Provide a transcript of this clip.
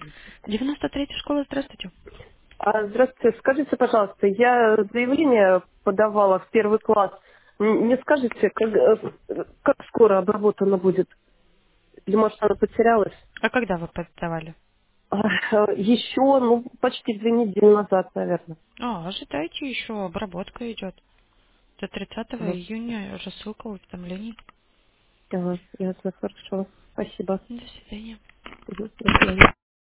93-я школа, здравствуйте. Здравствуйте. Скажите, пожалуйста, я заявление подавала в первый класс. Не скажете, как скоро обработано будет? Или, может, она потерялась? А когда вы подавали? Еще, почти 2 недели назад, наверное. Ожидайте еще, обработка идет. До 30 Ага, июня рассылка уведомлений. ага, ясно, хорошо. Спасибо. До свидания. Мгм, до свидания.